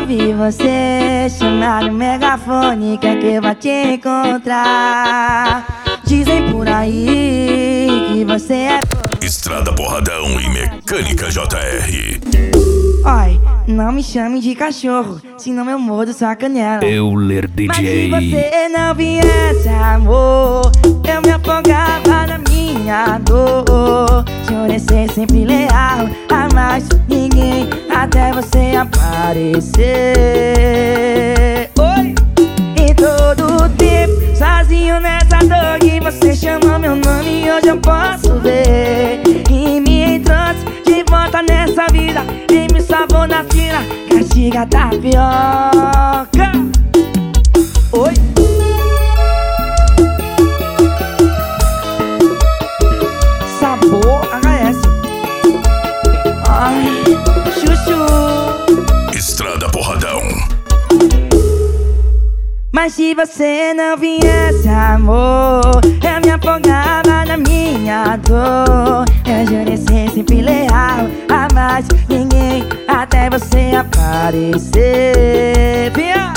ouvi você chamar no megafone, quer que eu vá te encontrar. Dizem por aí que você é Estrada Porradão e Mecânica JR. Oi, não me chame de cachorro, senão eu mordo sua canela. Euler DJ. Mas se você não viesse, amor, eu me afogava na minha dor. Jurei ser sempre leal a mais ninguém, até você aparecer. Oi! E todo tempo, sozinho nessa dor, que você chamou meu nome e hoje eu posso ver. E me entrance de volta nessa vida, e me salvou na fila, castiga tapioca. Oi! Sabor HS. Ai, chuchu. Estrada Porradão. Mas se você não viesse, amor, eu me afogava na minha dor. Eu jurei ser sempre leal a mais ninguém, até você aparecer.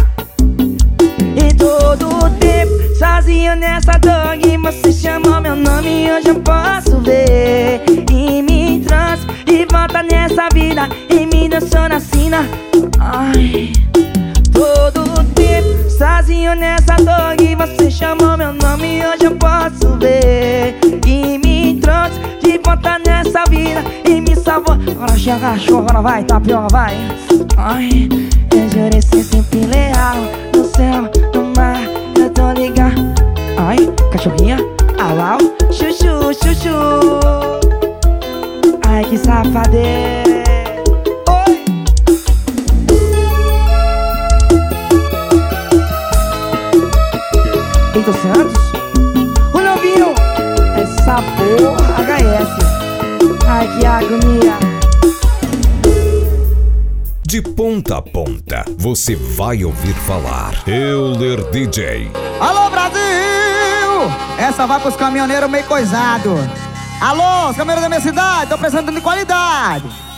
E todo tempo, sozinho nessa dor, e você chamou meu nome e hoje eu posso ver. E me trouxe de volta nessa vida, e me dançou na sina. Ai, todo tempo, sozinho nessa dor, e você chamou meu nome e hoje eu posso ver. E me trouxe de volta nessa vida, e me salvou. Agora chega cachorro, agora vai, tapioca, vai. Ai, eu jurei ser sempre leal, no céu, no mar, eu tô ligado. Ai, cachorrinha, au au, chuchu, chuchu. Ai, que safadeza. Oi! Eita Santos, o novinho é sabor HS. Ai, que agonia. De ponta a ponta, você vai ouvir falar. Euler DJ. Alô, Brasil! Essa vai pros caminhoneiros meio coisados. Alô, os caminhoneiros da minha cidade, tô precisando de qualidade.